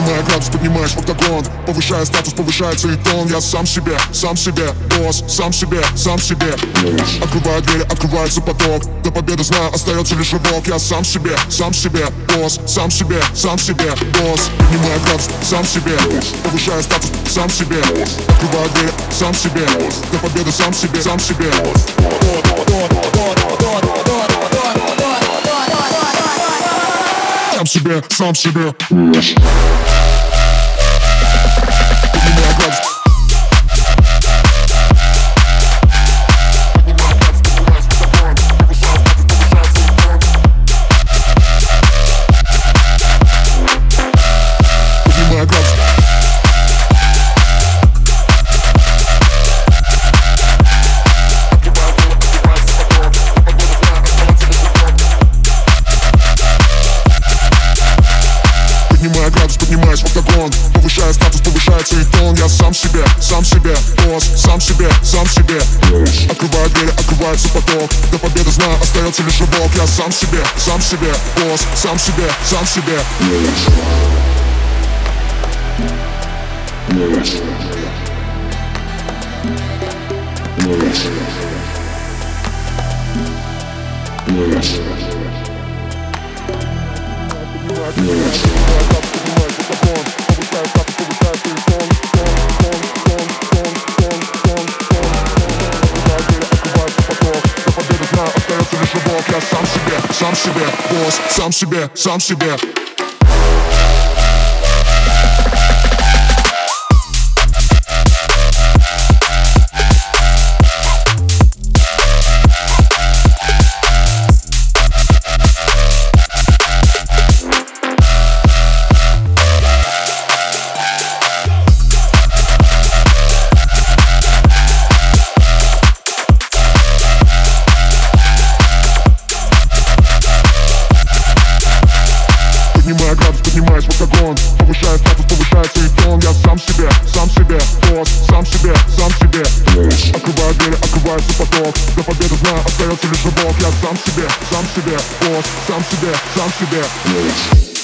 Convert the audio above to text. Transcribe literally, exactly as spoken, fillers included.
Поднимая градус, поднимаешь в октагон. Повышая статус, повышается и тон. Я сам себе, сам себе босс, сам себе, сам себе. Открываю двери, открывается поток. До победы знаю, остается лишь рывок. Я сам себе, сам себе босс, сам себе, сам себе босс. Поднимая градус, сам себе. Повышая статус, сам себе. Открываю двери, сам себе. До победы сам себе, сам себе. Сам себе, сам себе. Поднимая градус. Поднимая градус. Поднимая градус, поднимаюсь в октагон. Повышая статус, повышается и тон. Я сам себе, сам себе босс, сам себе, сам себе. Открываю двери, открывается поток. До победы знаю, остается лишь рывок. Я сам себе, сам себе босс, сам себе, сам себе. Я сам себе, сам себе босс, сам себе, сам себе. Поднимая градус, поднимаюсь в октагон. Повышая статус, повышается и тон. Я сам себе, сам себе босс, сам себе, сам себе. Открываю двери, открывается поток. До победы знаю, остается лишь рывок. Я сам себе, сам себе босс, сам себе, сам себе.